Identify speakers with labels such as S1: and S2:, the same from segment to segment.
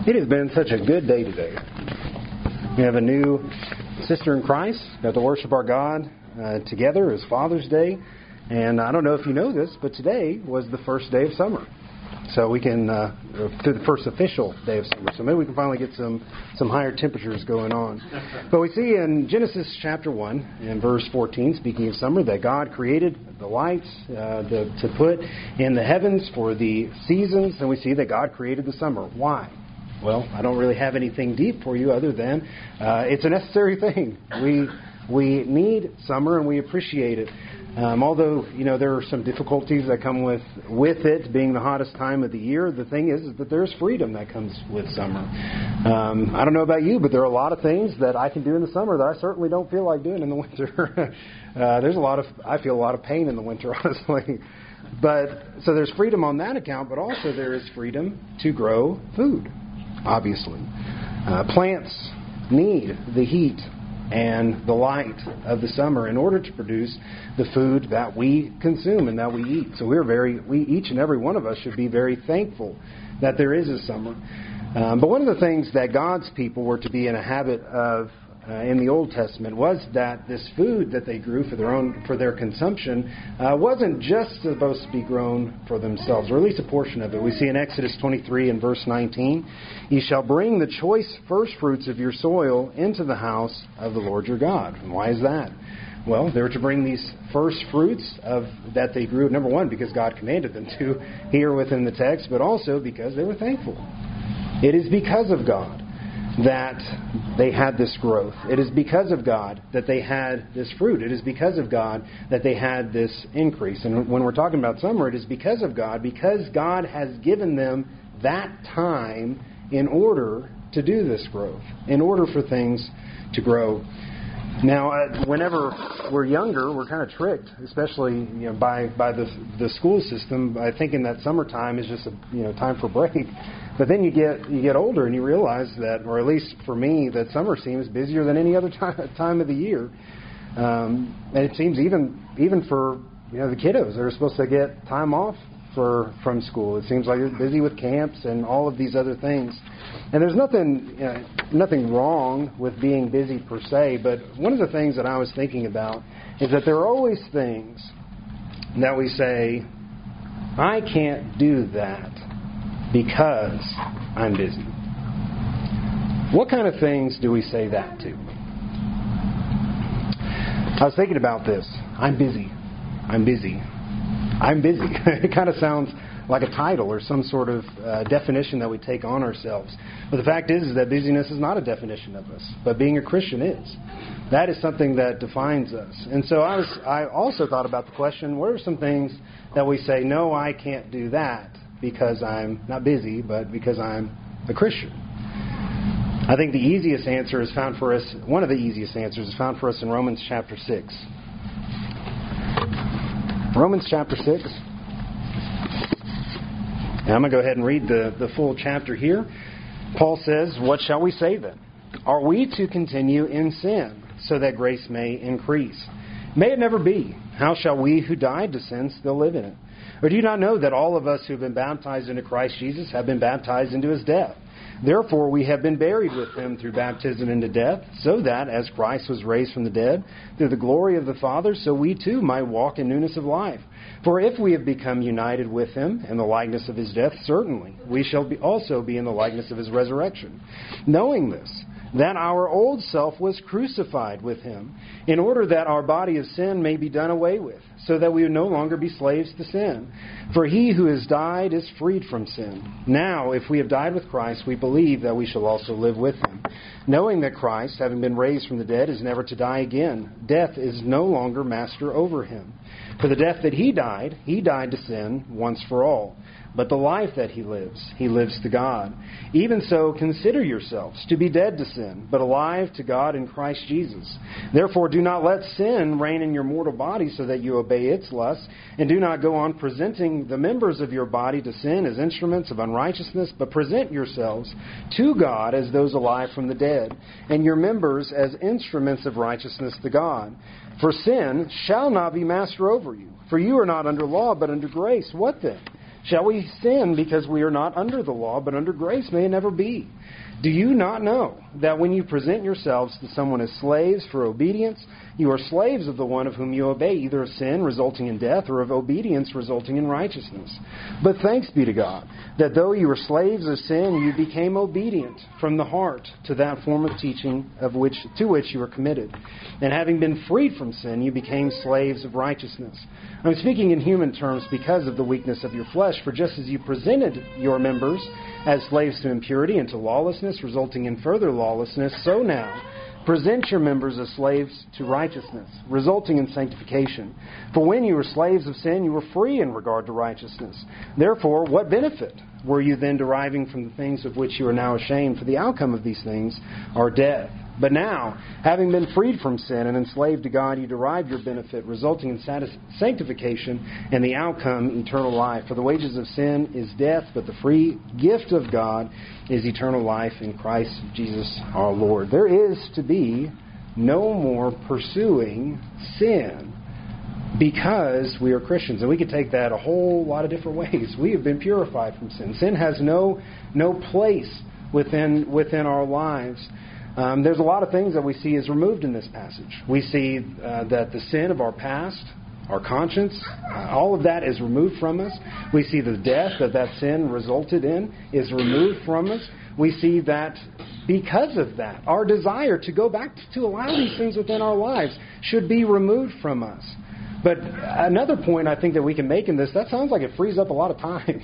S1: It has been such a good day today. We have a new sister in Christ. Got to worship our God together as Father's Day. And I don't know if you know this, but today was the first day of summer. So we can, the first official day of summer. So maybe we can finally get some higher temperatures going on. But we see in Genesis chapter 1 and verse 14, speaking of summer, that God created the lights to put in the heavens for the seasons. And we see that God created the summer. Why? Well, I don't really have anything deep for you other than it's a necessary thing. We need summer and we appreciate it. Although, there are some difficulties that come with it being the hottest time of the year, the thing is that there's freedom that comes with summer. I don't know about you, but there are a lot of things that I can do in the summer that I certainly don't feel like doing in the winter. I feel a lot of pain in the winter, honestly. But so there's freedom on that account, but also there is freedom to grow food, obviously. Plants need the heat and the light of the summer in order to produce the food that we consume and that we eat. So each and every one of us should be very thankful that there is a summer. But one of the things that God's people were to be in a habit of in the Old Testament was that this food that they grew for their consumption wasn't just supposed to be grown for themselves, or at least a portion of it. We see in Exodus 23 and verse 19, "You shall bring the choice first fruits of your soil into the house of the Lord your God." And why is that? Well, they were to bring these first fruits that they grew, number one, because God commanded them to here within the text, but also because they were thankful. It is because of God that they had this growth. It is because of God that they had this fruit. It is because of God that they had this increase. And when we're talking about summer, it is because of God, because God has given them that time in order to do this growth, in order for things to grow. Now, whenever we're younger, we're kind of tricked, especially by the school system, by thinking that summertime is just a time for break. But then you get older and you realize that, or at least for me, that summer seems busier than any other time of the year. And it seems even for the kiddos that are supposed to get time off from school, it seems like you're busy with camps and all of these other things. And there's nothing wrong with being busy per se, but one of the things that I was thinking about is that there are always things that we say, I can't do that because I'm busy. What kind of things do we say that to? I was thinking about this. I'm busy. I'm busy. I'm busy. It kind of sounds like a title or some sort of definition that we take on ourselves. But the fact is that busyness is not a definition of us, but being a Christian is. That is something that defines us. And so I also thought about the question, what are some things that we say, no, I can't do that because I'm not busy, but because I'm a Christian? I think the easiest answer is found for us, one of the easiest answers is found for us in Romans chapter 6. Romans chapter 6. And I'm going to go ahead and read the full chapter here. Paul says, "What shall we say then? Are we to continue in sin so that grace may increase? May it never be. How shall we who died to sin still live in it? Or do you not know that all of us who have been baptized into Christ Jesus have been baptized into His death? Therefore we have been buried with Him through baptism into death, so that, as Christ was raised from the dead, through the glory of the Father, so we too might walk in newness of life. For if we have become united with Him in the likeness of His death, certainly we shall also be in the likeness of His resurrection. Knowing this, that our old self was crucified with Him, in order that our body of sin may be done away with, so that we would no longer be slaves to sin. For he who has died is freed from sin. Now, if we have died with Christ, we believe that we shall also live with Him, knowing that Christ, having been raised from the dead, is never to die again. Death is no longer master over Him. For the death that He died to sin once for all. But the life that He lives to God. Even so, consider yourselves to be dead to sin, but alive to God in Christ Jesus. Therefore, do not let sin reign in your mortal body so that you obey its lusts, and do not go on presenting the members of your body to sin as instruments of unrighteousness, but present yourselves to God as those alive from the dead, and your members as instruments of righteousness to God. For sin shall not be master over you, for you are not under law, but under grace. What then? Shall we sin because we are not under the law, but under grace? May it never be. Do you not know that when you present yourselves to someone as slaves for obedience, you are slaves of the one of whom you obey, either of sin resulting in death or of obedience resulting in righteousness? But thanks be to God, that though you were slaves of sin, you became obedient from the heart to that form of teaching to which you were committed. And having been freed from sin, you became slaves of righteousness. I'm speaking in human terms because of the weakness of your flesh, for just as you presented your members as slaves to impurity and to lawlessness, resulting in further lawlessness, so now present your members as slaves to righteousness, resulting in sanctification. For when you were slaves of sin, you were free in regard to righteousness. Therefore, what benefit were you then deriving from the things of which you are now ashamed? For the outcome of these things are death. But now, having been freed from sin and enslaved to God, you derive your benefit, resulting in sanctification, and the outcome, eternal life. For the wages of sin is death, but the free gift of God is eternal life in Christ Jesus our Lord. There is to be no more pursuing sin because we are Christians. And we could take that a whole lot of different ways. We have been purified from sin. Sin has no place within our lives. There's a lot of things that we see is removed in this passage. We see that the sin of our past, our conscience, all of that is removed from us. We see the death that sin resulted in is removed from us. We see that because of that, our desire to go back to allow these things within our lives should be removed from us. But another point I think that we can make in this, that sounds like it frees up a lot of time.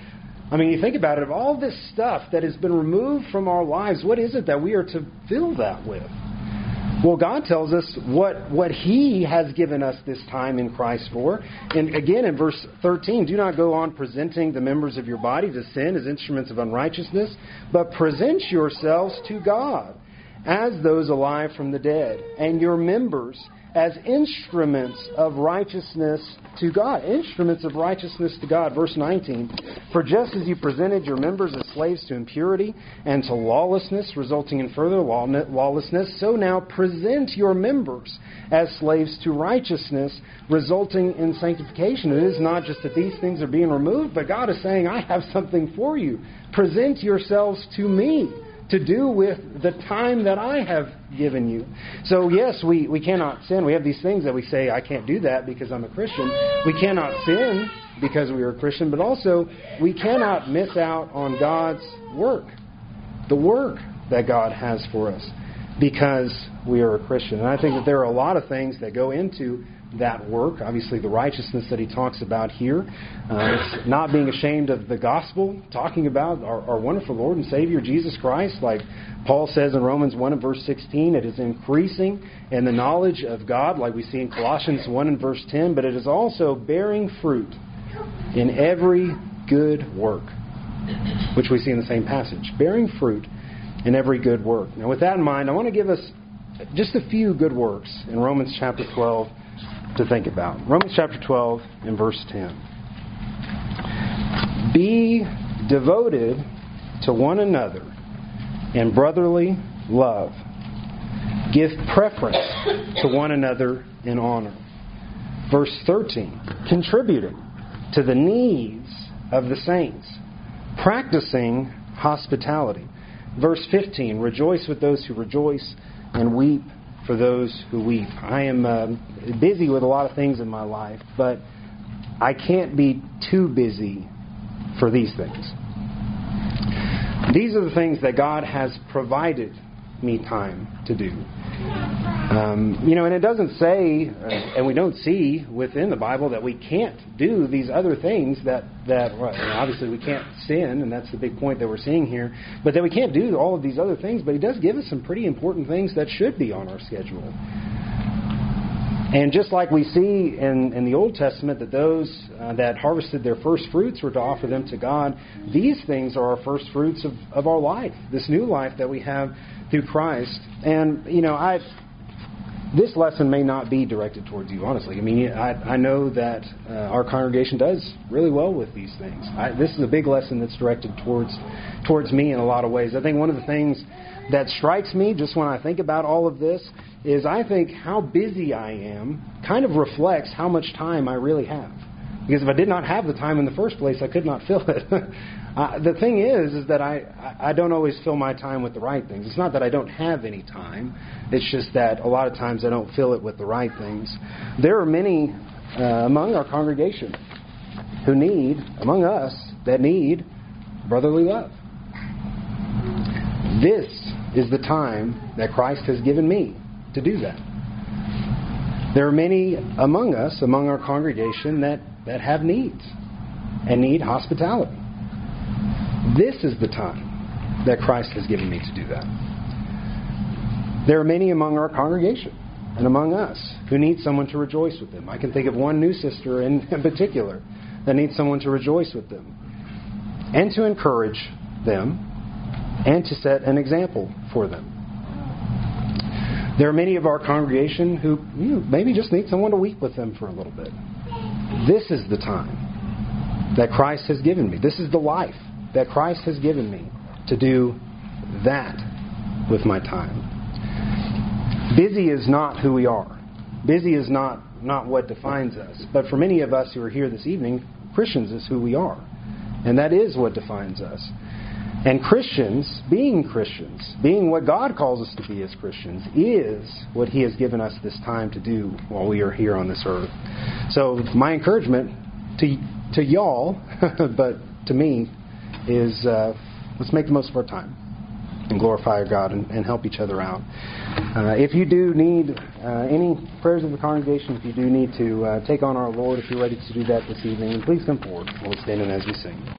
S1: I mean, you think about it, of all this stuff that has been removed from our lives, what is it that we are to fill that with? Well, God tells us what He has given us this time in Christ for. And again, in verse 13, do not go on presenting the members of your body to sin as instruments of unrighteousness, but present yourselves to God as those alive from the dead, and your members as instruments of righteousness to God. Instruments of righteousness to God. Verse 19, for just as you presented your members as slaves to impurity and to lawlessness, resulting in further lawlessness, so now present your members as slaves to righteousness, resulting in sanctification. It is not just that these things are being removed, but God is saying, I have something for you. Present yourselves to me to do with the time that I have given you. So yes, we cannot sin. We have these things that we say, I can't do that because I'm a Christian. We cannot sin because we are a Christian, but also we cannot miss out on God's work, the work that God has for us, because we are a Christian. And I think that there are a lot of things that go into that work. Obviously, the righteousness that he talks about here. It's not being ashamed of the gospel, talking about our wonderful Lord and Savior, Jesus Christ. Like Paul says in Romans 1 and verse 16, it is increasing in the knowledge of God, like we see in Colossians 1 and verse 10, but it is also bearing fruit in every good work, which we see in the same passage. Bearing fruit in every good work. Now, with that in mind, I want to give us just a few good works in Romans chapter 12 to think about. Romans chapter 12 and verse 10. Be devoted to one another in brotherly love. Give preference to one another in honor. Verse 13. Contributing to the needs of the saints. Practicing hospitality. Verse 15. Rejoice with those who rejoice and weep for those who weep. I am busy with a lot of things in my life, but I can't be too busy for these things. These are the things that God has provided me time to do. And it doesn't say, and we don't see within the Bible that we can't do these other things that obviously we can't sin, and that's the big point that we're seeing here, but that we can't do all of these other things, but He does give us some pretty important things that should be on our schedule. And just like we see in the Old Testament that those that harvested their first fruits were to offer them to God, these things are our first fruits of our life, this new life that we have through Christ. And, this lesson may not be directed towards you, honestly. I mean, I know that our congregation does really well with these things. This is a big lesson that's directed towards me in a lot of ways. I think one of the things that strikes me just when I think about all of this is I think how busy I am kind of reflects how much time I really have. Because if I did not have the time in the first place, I could not fill it. The thing is that I don't always fill my time with the right things. It's not that I don't have any time. It's just that a lot of times I don't fill it with the right things. There are many among our congregation who need, among us, that need brotherly love. This is the time that Christ has given me to do that. There are many among us, among our congregation, that have needs and need hospitality. This is the time that Christ has given me to do that. There are many among our congregation and among us who need someone to rejoice with them. I can think of one new sister in particular that needs someone to rejoice with them and to encourage them and to set an example for them. There are many of our congregation who maybe just need someone to weep with them for a little bit. This is the time that Christ has given me. This is the life that Christ has given me to do that with my time. Busy is not who we are. Busy is not what defines us. But for many of us who are here this evening, Christians is who we are. And that is what defines us. And Christians, being what God calls us to be as Christians, is what He has given us this time to do while we are here on this earth. So my encouragement to y'all, but to me, is let's make the most of our time and glorify our God and help each other out. If you do need any prayers of the congregation, if you do need to take on our Lord, if you're ready to do that this evening, please come forward. We'll stand in as we sing.